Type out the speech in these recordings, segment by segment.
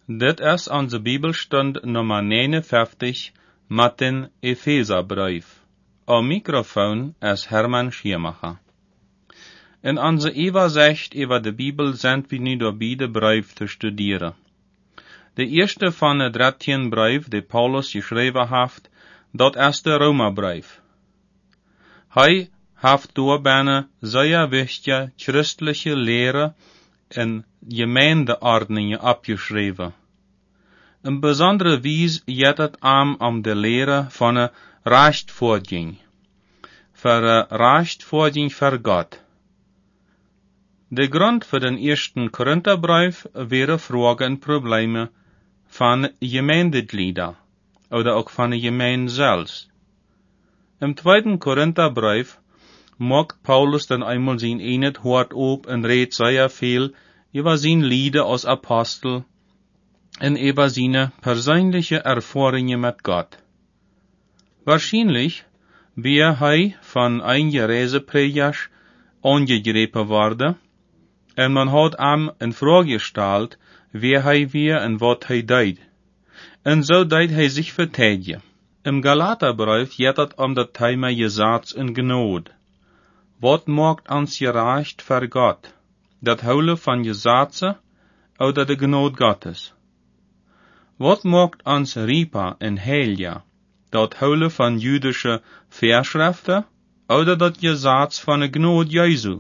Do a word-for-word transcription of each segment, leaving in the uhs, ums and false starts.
Dit is onze Bibelstund nummer negenenvijftig met den Epheserbrief. Am Mikrofon is Hermann Schiermacher. In onze Übersicht über de Bibel sind wir nu dabei, de Brief te studeren. De eerste van de dertien brief, die Paulus geschreven heeft, dat is de Romerbrief. Hij heeft door bijna zeer wichtige christelijke leren en gemeendeordningen opgeschreven. Een bijzondere wijze jet het aan om de leren van een rechtvaardiging. Voor een rechtvaardiging voor God. De grond voor de eerste Korintherbrief waren vragen en problemen van gemeendeglieder, oder ook van de gemeente zelfs. Im tweiten Korintherbrief maakt Paulus dan einmal zijn eenheid hart op en redt sehr veel über zijn Lieder als Apostel en über seine persönliche Erfahrungen mit Gott. Wahrscheinlich wäre hij von einigen Reiseprägers angegriffen worden, en man hat ihm in Frage gestellt, wer hij wäre en wat hij deed. En so deed hij sich verteidigen. Im Galaterbrief geht het om dat Thema Gesetz en Gnade. Wat maakt ons gerecht voor God? Dat houden van Gesetze oder de Gnade Gottes? Wat maakt ons rieper en heiliger? Dat houden van jüdische Verschriften oder dat Gesetz van de Gnade Jesu?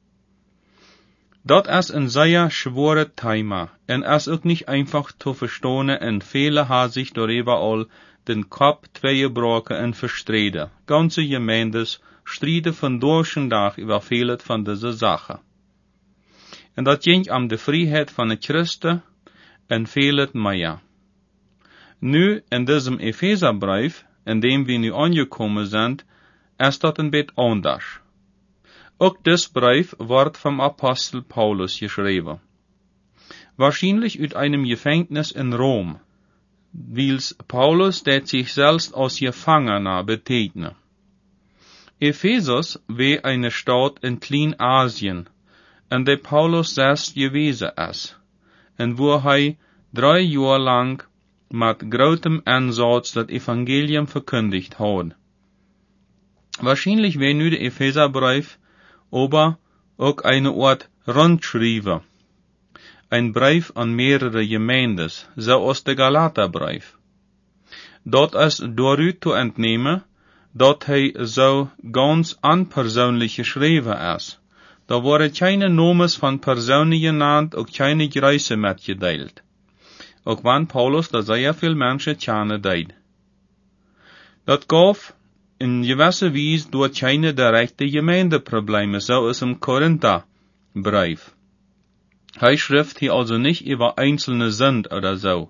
Dat is een zeer schwere Thema en is ook niet einfach te verstaan en vele hebben zich darüber al den Kopf tweegebroken en verstreden. Ganze Gemeindes strijden vandaag en dag über vele van deze zaken. En dat ging om de vrijheid van de Christen en vele meer. Nu, in diesem Epheserbrief, in dem wir nu angekommen sind, is dat een beetje anders. Ook dit brief wordt vom Apostel Paulus geschrieben. Wahrscheinlich uit einem Gefängnis in Rom, wils Paulus det sich selbst als Gefangener betegnet. Ephesus war eine Stadt in Kleinasien, in der Paulus selbst gewesen ist, en wo hij drei Jahre lang mit großem Einsatz das Evangelium verkündigt hat. Wahrscheinlich war nu der Epheserbrief aber auch eine Art Rundschreiben, ein Brief an mehrere Gemeindes, so als der Galaterbrief. Dort ist dadurch zu entnehmen, dat hij so ganz unpersönlich geschrieben ist. Da waren keine Nomes von Personen genannt, auch keine Größe mitgeteilt. Auch wenn Paulus da sehr viel Menschen kennen deed. Dat gaf in gewisse Weise durch keine direkte Gemeindeprobleme, so ist im Korintherbrief. Hij schrift hier also nicht über einzelne Sünd oder so.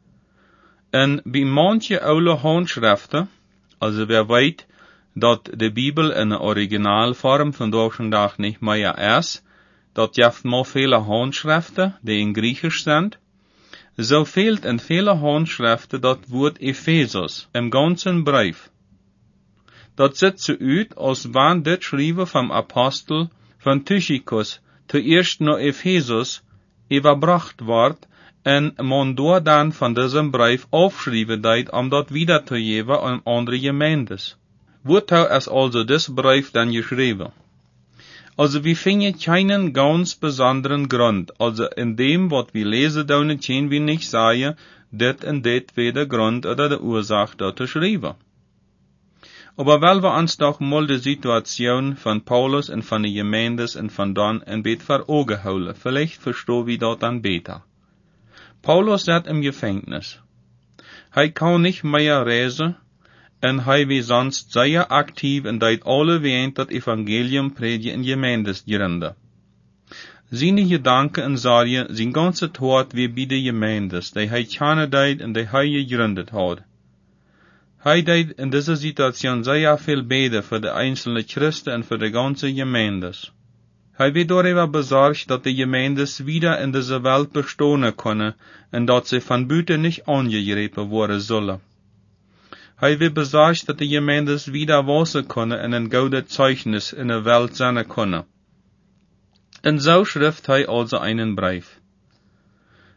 En bei manche oude Handschriften, also wer weet dat de Bibel in de Originalform vandaag de dag niet meer is, dat heeft maar vele Handschriften, die in Griechisch sind, so fehlt in vele Handschriften dat woord Ephesus im ganzen Brief. Dat sieht so uit, als wenn dit Schreiben vom Apostel von Tychicus zuerst nach Ephesus überbracht wird, en man door dan van diesem Brief aufschreiben deed, om dat wieder te geven aan andere Gemeindes. Wozu ist also this Brief dann geschrieben? Also wir finden keinen ganz besonderen Grund, also in dem, was wir lesen, dann können wir nicht sagen, dit en dit wäre der Grund oder der Ursache, dort zu schreiben. Aber weil wir uns doch mal die Situation von Paulus und von den Gemeindes und von dann ein bisschen vor Augen holen, vielleicht verstehen wir dort dann besser. Paulus zat im Gefängnis. Hij kann nicht mehr reisen, en hij wie sonst sehr aktiv en deed alle weend dat Evangelium predigen in Gemeindes gründe. Seine Gedanken en Sorgen, zijn ganze Tod wie bij de Gemeindes, die hij kennen deed en die hij gegründet had. Hij deed in dieser Situation sehr viel beten für de einzelnen Christen en für de ganze Gemeindes. Hij werd darüber besorgt, dat de Gemeindes wieder in dieser Welt bestehen können en dat sie von buiten nicht angegriffen worden sollen. Hij werd besorgt, dat de Gemeindes wieder wachsen können en een gouden Zeugnis in der Welt sein können. En so schrift hij also einen Brief.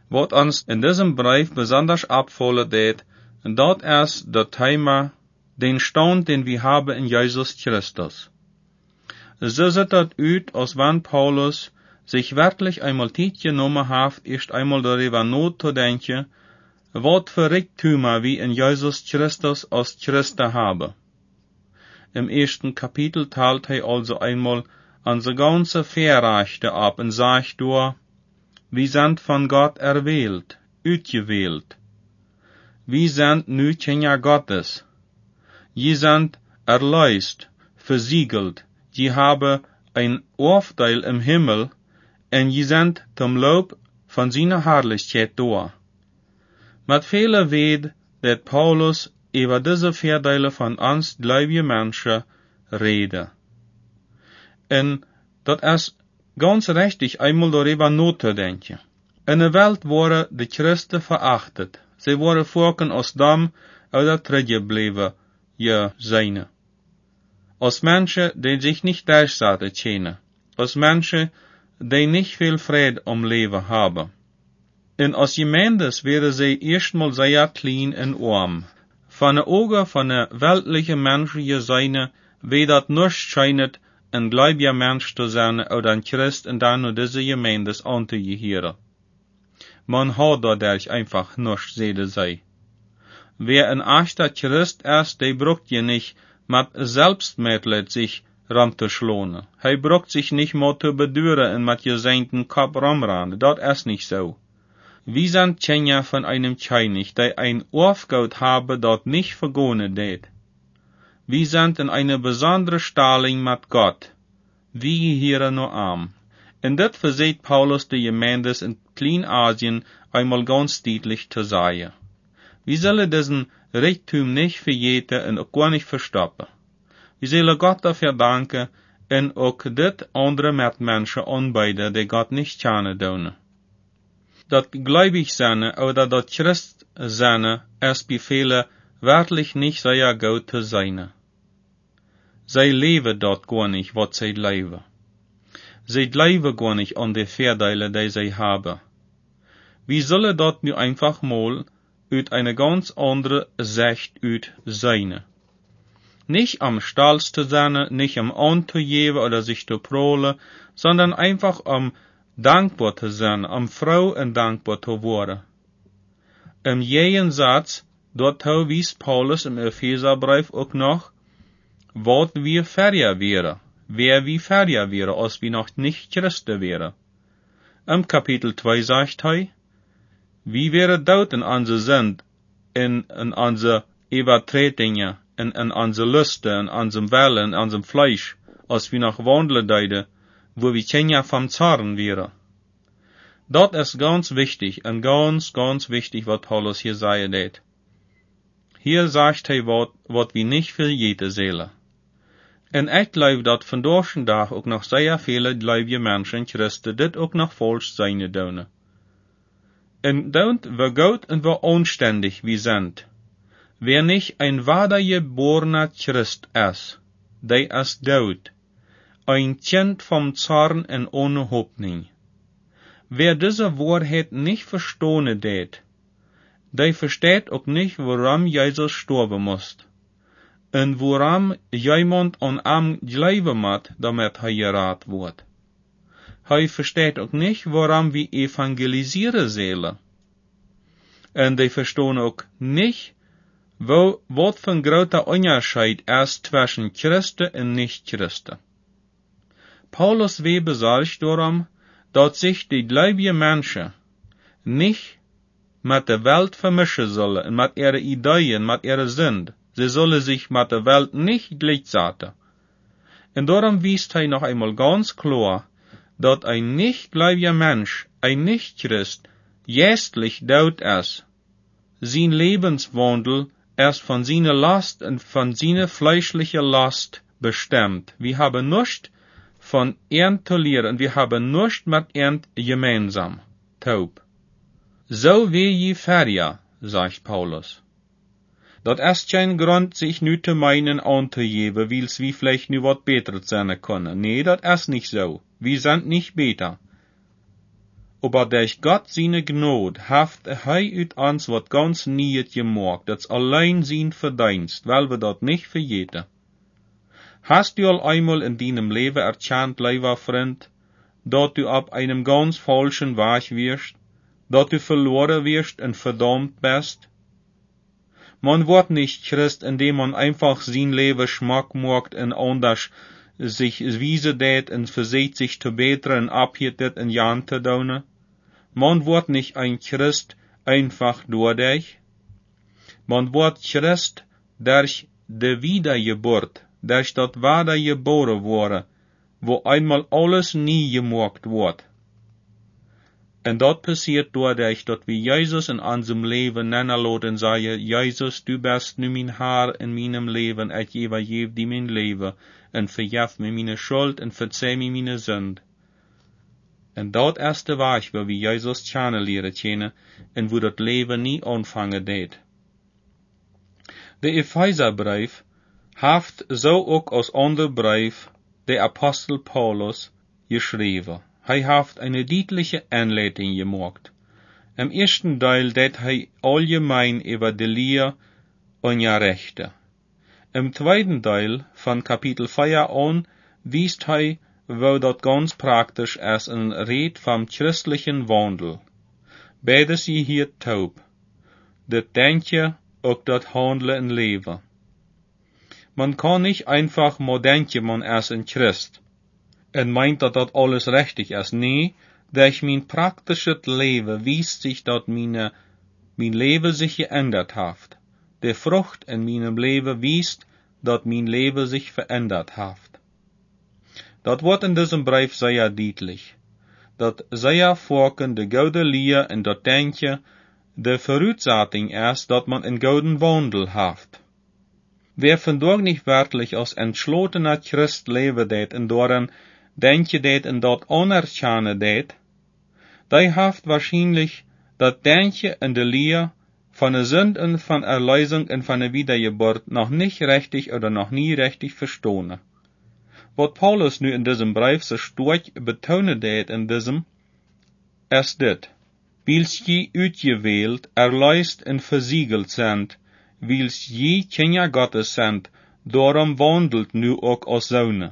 Wat uns in diesem Brief besonders abfallen deed, dat ist das Thema, den Stand, den wir haben in Jesus Christus. So sieht das aus, als wenn Paulus sich wirklich einmal Zeit genommen hat, erst einmal darüber nachzudenken, wat für Reichtümer wir in Jesus Christus als Christen haben. Im ersten Kapitel teilt er also einmal unsere ganze Verrechte ab und sagt dort, wir sind von Gott erwählt, ausgewählt. Wir sind nu Kinder Gottes. Je sind erlöst, versiegelt, je haben ein Aufteil im Himmel, und je sind zum Lob von seiner Herrlichkeit da. Mit vielen weet, dat Paulus über diese Vorteile von uns gläubige Menschen rede. Und das ist ganz richtig, einmal darüber nachzudenken. In der Welt waren die Christen verachtet. Sie waren vorken als dumm oder teruggebleven, ja, seine. Als Menschen, die sich nicht durchsetzen können. Als Menschen, die nicht viel Friede am Leben haben. Und als Gemeindes wären sie erstmal sehr klein und arm. Von den Augen von der weltlichen menschlichen Seine, wie das nicht scheint, ein gläubiger Mensch zu sein oder ein Christ und dann nur diese Gemeindes anzugehören. Man hat dadurch einfach nicht sehen sei. Wer ein echter Christ ist, der braucht ja nicht mit Selbstmitleid sich rumzuschlagen. Er braucht sich nicht mehr zu bedüren und mit gesenkten Kopf rumrennen. Das ist nicht so. Wir sind Kinder von einem König, der ein Aufgabe habe, das nicht vergonnen wird. Wir sind in einer besonderen Stellung mit Gott. Wir gehören nur arm. Und das versteht Paulus die Gemeindes in Kleinasien einmal ganz deutlich zu sagen. Wir sollen diesen Reichtum nicht verjeten und auch gar nicht verstoppen. Wir sollen Gott dafür danken und auch dit andere Mitmenschen anbieten, die Gott nicht kennen dürfen. Dat gläubig sein oder dat Christ sein ist bei vielen wirklich nicht sehr gut zu sein. Sie leben dort gar nicht, was sie leben. Sie leben gar nicht an die Vorteile, die sie haben. Wir sollen dort nur einfach mal uit eine ganz andere Sicht uit sein. Nicht am Stolz zu sein, nicht am anzugeben oder sich zu prahlen, sondern einfach am dankbar zu sein, am froh und dankbar zu werden. Im jeden Satz, dort wies Paulus im Epheserbrief auch noch, wat wir fertig wären, wer wir fertig wären, als wir noch nicht Christen wären. Im Kapitel zwei sagt er, wie wäre dort in unser Sünd, in, in unsere Übertretungen, in, in unsere Lüste, in unserem Willen, in unserem Fleisch, als wir noch wandeln deiden, wo wir Kinder vom Zorn wären. Das ist ganz wichtig, und ganz, ganz wichtig, was Paulus hier sagen wird. Hier sagt er, was wir nicht für jede Seele. Und ich glaube, dass von deutschen Tag auch noch sehr viele gläubige Menschen, Christen, das auch noch falsch sein dürfen. Und dort, wie gut und wie anständig wir sind. Wer nicht ein wahrer geborener Christ ist, der ist tot. Ein Kind vom Zorn und ohne Hoffnung. Wer diese Wahrheit nicht verstehen wird, der versteht auch nicht, warum Jesus sterben muss. Und warum jemand an ihm glauben muss, damit er gerettet wird. Er versteht auch nicht, warum wir evangelisieren sollen. Und die verstehen auch nicht, wo, was für ein großer Unterschied ist zwischen Christen und Nicht-Christen. Paulus will besorgt darum, dass sich die gläubigen Menschen nicht mit der Welt vermischen sollen, mit ihren Ideen, mit ihrer Sünde. Sie sollen sich mit der Welt nicht gleichsetzen. Und darum wies er noch einmal ganz klar, dass ein nicht gläubiger Mensch, ein Nicht-Christ, geistlich tot ist. Sein Lebenswandel ist von seiner Last und von seiner fleischlichen Last bestimmt. Wir haben nichts von ihm zu lernen, wir haben nichts mit ihm gemeinsam. Taub. So wie je fertig, sagt Paulus. Das ist kein Grund, sich nu zu meinen anzugeben, weil's wir vielleicht nu wat besser sein können. Nee, das ist nicht so. Wir sind nicht besser. aber durch Gott seine Gnade haft hij uit ons wat ganz niet gemaakt, dat allein zijn verdienst, weil wir dat nicht vergeten. Hast du al einmal in deinem Leben erkannt, lieber Freund, dat du ab einem ganz falschen Weg wirst, dat du verloren wirst und verdammt bist? Man wird nicht Christ, indem man einfach sein Leben schmack macht und anders sich wiese det und versucht sich zu bessern und abhittet und jan zu tun. Man wird nicht ein Christ einfach dadurch. Man wird Christ durch die Wiedergeburt, durch das wahre geboren worden, wo einmal alles nie gemacht wird. Und das passiert dadurch, dass wir Jesus in unserem Leben nennen lassen und sagen, Jesus, du bist nu mein Herr in meinem Leben, ich gebe dir mein Leben, und vergib mir meine Schuld und verzeih mir meine Sünde. Und das erste Weg, wo wir Jesus kennenlernen kennen, und wo das Leben nie anfangen deed. Der Epheserbrief haft so auch als ander Brief der Apostel Paulus geschrieben. Hij haft eine deutliche Anleitung gemacht. Im ersten Teil deed hij allgemein über die Lehre und ja Rechte. Im zweiten Teil von Kapitel vier an wiest hij, wo dat ganz praktisch ist en Red vom christlichen Wandel. Beides je hier taub. Dat Denken auch dat Handeln en Leben. Man kann nicht einfach mal denken, man ist ein Christ. En meint, dat dat alles richtig ist. Nee, durch mein praktisches Leben wiest sich, dat meine, mein Leben sich geändert hat. Die Frucht in meinem Leben wiest, dat mein Leben sich verändert hat. Dat wordt in diesem Brief sehr deutlich. Dat sehr vorken de goude Lehre en dat Denken de Voraussetzung ist, dat man in gouden Wandel haft. Wer vandaag nicht wirklich als entschlossener Christ leben deed en doorn Denken deed en dat anerkennen deed, die haft wahrscheinlich dat Denken en de Lehre von der Sünde und von Erlösung und von der Wiedergeburt noch nicht richtig oder noch nie richtig verstanden. Wat Paulus nu in diesem Brief so stark betonen deed in diesem, ist dit, wils je uitgewählt, erlöst und versiegelt sind, wils je Kinder Gottes sind, darum wandelt nu auch als Söhne.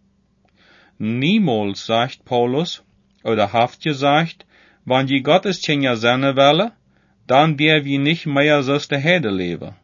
Niemals, sagt Paulus, oder haft gesagt, wann je Gottes Kinder sein wollen, dann der wir nicht mehr so der Herde leben.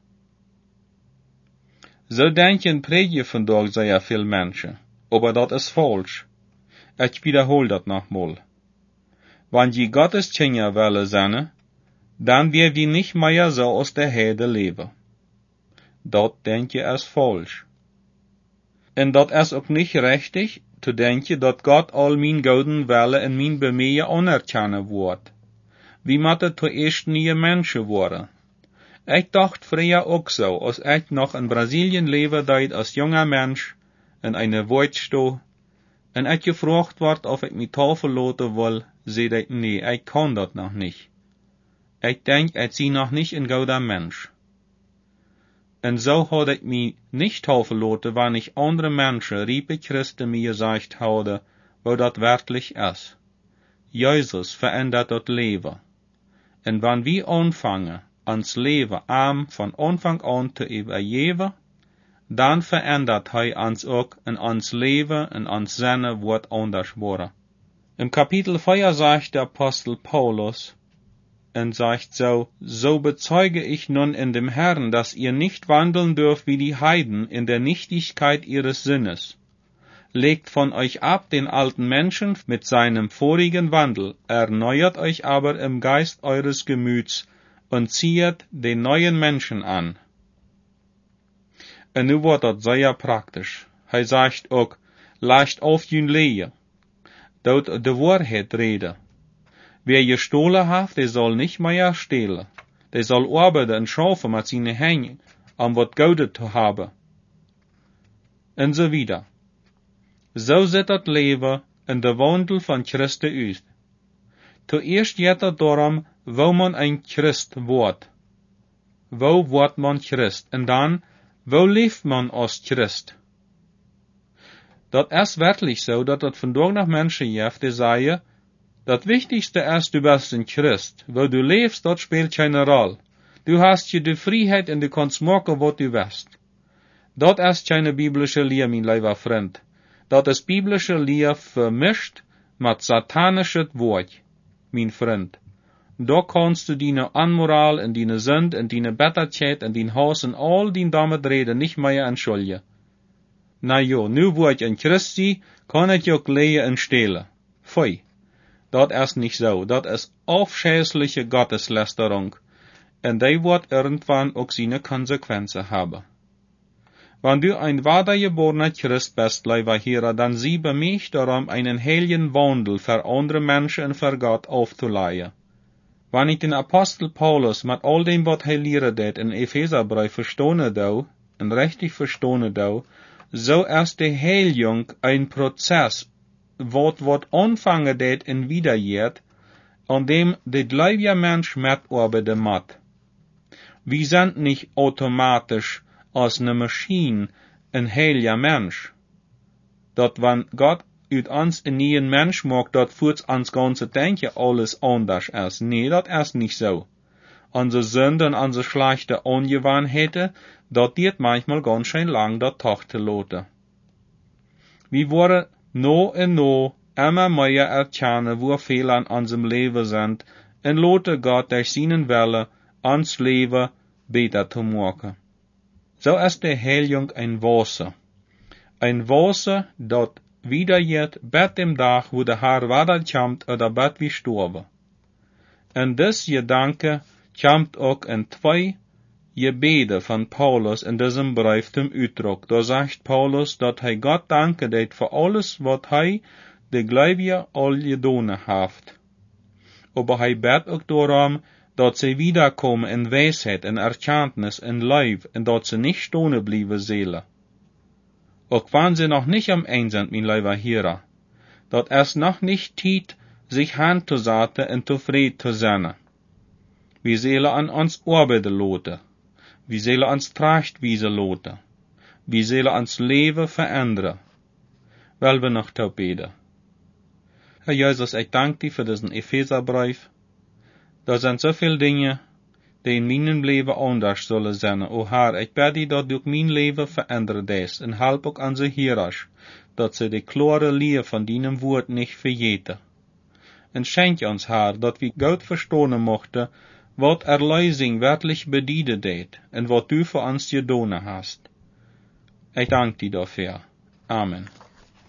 So denken predigen vandaag sehr viel Menschen, aber das ist falsch. Ich wiederhole das nochmal. Wann je Gottes Kinder wollen sein, dann wir wir nicht mehr so aus der Herde leben. Das denke ist falsch. Und das ist auch nicht richtig, zu denken, dat Gott all mein gouden Welle en mijn bemeeën anerkennen wordt. Wie moeten zuerst nie Menschen worden? Ich dacht früher auch so, als ich noch in Brasilien leben deed als junger Mensch, in einer Waldstuhl, und ich gefragt ward, ob ich mich taufen lassen will, zei ich, nee, ich kann das noch nicht. Ich denk, ich sie noch nicht ein guter Mensch. Und so had ich mich nicht taufen lassen, wann ich andere Menschen, riebe Christen, mir gesagt habe, wo das wirklich ist. Jesus verändert das Leben. Und wenn wir anfangen, ans Leben arm von Anfang an zu übergeben, dann verändert er uns auch in ans Leben und ans Sinne wird anders worden. Im Kapitel vier sagt der Apostel Paulus, und sagt so, so bezeuge ich nun in dem Herrn, dass ihr nicht wandeln dürft wie die Heiden in der Nichtigkeit ihres Sinnes. Legt von euch ab den alten Menschen mit seinem vorigen Wandel, erneuert euch aber im Geist eures Gemüts und zieht den neuen Menschen an. Und nu wird das sehr praktisch. Er sagt auch, lasst auf jün Lehe, dort de Wahrheit rede. Wer gestohlen hat, der soll nicht mehr stehlen. Der soll arbeiten und schaffen mit seinen Händen, um was Gutes zu haben. Und so wieder. So sieht das Leben in der Wandel von Christus aus. Zuerst geht es darum, wo man ein Christ wird. Wo wird man Christ? Und dann, wo lebt man als Christ? Das ist wirklich so, dass es vandaag noch Menschen gibt, die sagen, Das Wichtigste ist, du bist ein Christ. Wo du lebst, dort spielt keine Rolle. Du hast je die Freiheit und du kannst machen, was du willst. Dat ist keine biblische Lehr, mein lieber Freund. Dat ist biblische Lehr vermischt mit satanisches Wort, mein Freund. Da kannst du deine Anmoral und deine Sünd und deine Bitterkeit und dein Haus und all die damit reden nicht mehr entschuldigen. Na jo, nu wo ich ein Christ sie, kann ich auch lehen und stehlen. Pfui. Dat ist nicht so. Dat ist aufschäßliche Gotteslästerung. Und die wird irgendwann auch seine Konsequenzen haben. Wenn du ein wiedergeborener Christ bist, lieber Herr, dann sieh bei mich darum, einen heiligen Wandel für andere Menschen und für Gott aufzuleihen. Wenn ich den Apostel Paulus mit all dem, was er lehrt hat, in Epheserbrief verstehen dau, und richtig verstehen dau, so ist die Heiligung ein Prozess, wat wat anfangen det en wiedergeht, an dem der gläubige Mensch mitarbeiten muss. Wir sind nicht automatisch als eine Maschine ein heiliger Mensch. Dat wenn Gott uit uns einen neuen Mensch macht, dat führt ans ganze Denken alles anders ist. Nee, dat ist nicht so. Unsere Sünden, unsere schlechte Angewohnheiten, dat geht manchmal ganz schön lang, dat Tag zu lassen. Wir wollen no en no immer mehr erkennen, wo Fehler in unserem Leben sind, und lassen Gott durch seinen Wille uns Leben besser zu machen. So ist die Heiligung ein Wasser. Ein Wasser, das wiedergeht bei dem Tag, wo der Herr wiederkommt oder bei wir sterben. Und das Gedanke kommt auch in zwei Gebete von Paulus in diesem Brief zum Ausdruck. Da sagt Paulus, dass er Gott danke dat für alles, was er de Gläubigen all gedonen hat. Aber er bet auch darum, dass sie wiederkommen in Weisheit, in Erkenntnis, in Leib, und dass sie nicht stehen bleiben Seele. Auch wenn sie noch nicht am Ende sind, mein lieber Herr, dass es noch nicht Zeit, sich hinzusetzen und zufrieden zu sein. Wir sollen an uns arbeiten lassen. Wir sollen uns Trachtwiese lassen. Wir sollen uns Leben verändern. Weil wir noch zu beten. Herr Jesus, ich danke dir für diesen Epheserbrief. Da sind so viele Dinge, die in meinem Leben anders sollen sein. O Herr, ich bitte dich, dass du mein Leben verändert und help auch unsere Hörer, dass sie die klare Lehre von deinem Wort nicht vergeten. Und schenke uns, Herr, dass wir gut verstehen mochten, was Erlösung wirklich bedeutet und was du für uns getan hast. Ich danke dir dafür. Amen.